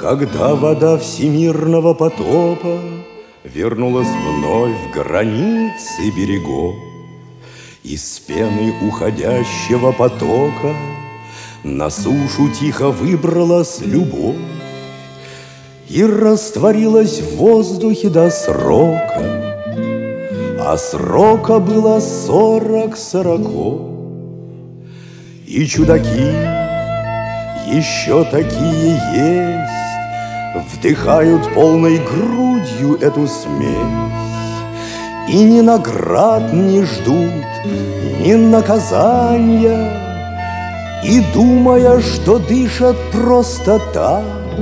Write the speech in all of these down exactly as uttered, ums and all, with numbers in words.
Когда вода всемирного потопа вернулась вновь в границы берегов, из пены уходящего потока на сушу тихо выбралась любовь и растворилась в воздухе до срока, а срока было сорок сороков. И чудаки еще такие есть, вдыхают полной грудью эту смесь, и ни наград не ждут, ни наказания, и думая, что дышат просто так,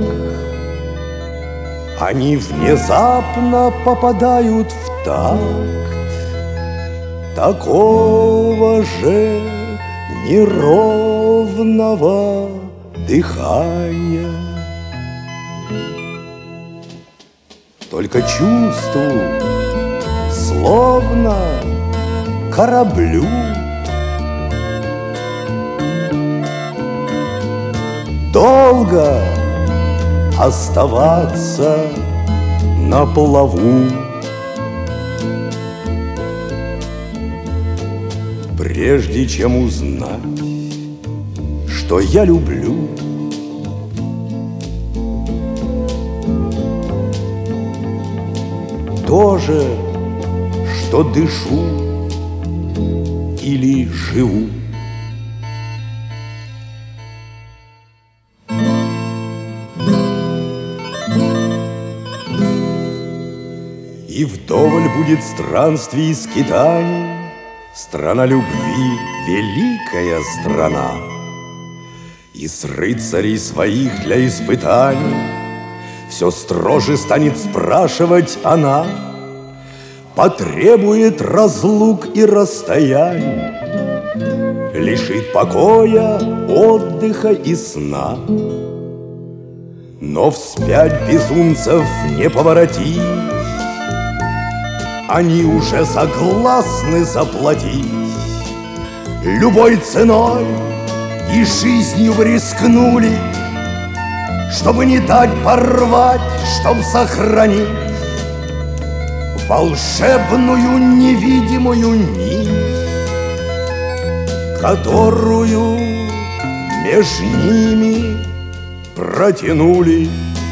они внезапно попадают в такт такого же неровного дыхания. Только чувствую, словно кораблю долго оставаться на плаву. Прежде чем узнать, что я люблю, то же, что дышу или живу. И вдоволь будет странствий и скитаний, страна любви, великая страна. И с рыцарей своих для испытаний все строже станет спрашивать она, потребует разлук и расстояний, лишит покоя, отдыха и сна. Но вспять безумцев не поворотить, они уже согласны заплатить любой ценой, и жизнью вы рискнули, чтобы не дать порвать, чтоб сохранить волшебную невидимую нить, которую меж ними протянули.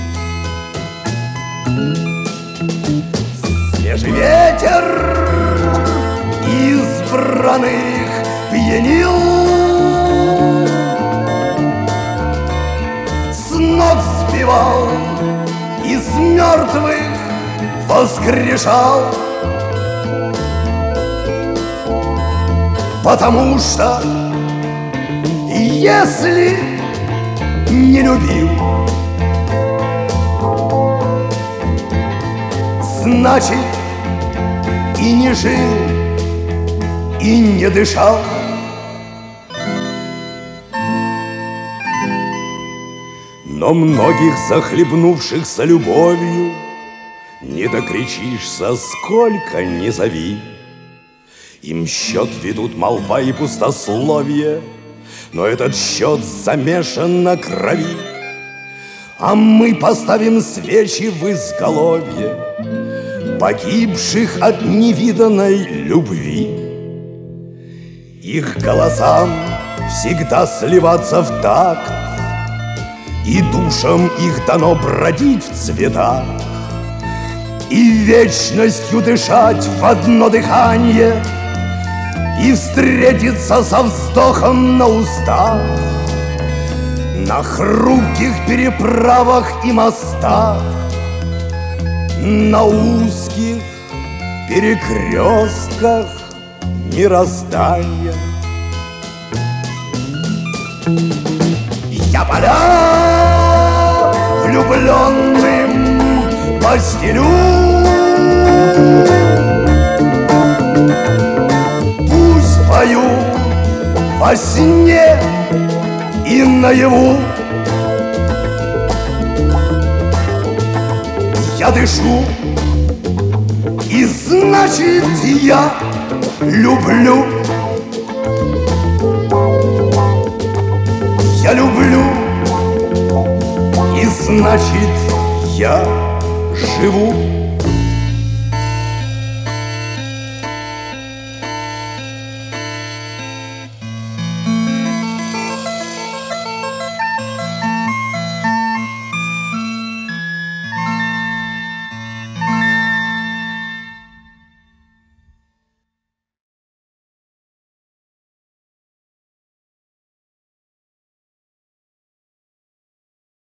Свежий ветер избранных пьянил, с ног сбивал, из мертвых воскрешал, потому что если не любил, значит и не жил, и не дышал. Но многих захлебнувшихся любовью не докричишься, сколько ни зови. Им счет ведут молва и пустословие, но этот счет замешан на крови. А мы поставим свечи в изголовье погибших от невиданной любви. Их голосам всегда сливаться в такт, и душам их дано бродить в цветах, и вечностью дышать в одно дыхание, и встретиться со вздохом на устах, на хрупких переправах и мостах, на узких перекрестках мироздания. Я поля влюбленным постелю, пусть поют во сне и наяву. Я дышу, и значит я люблю. Я люблю, и значит, я живу.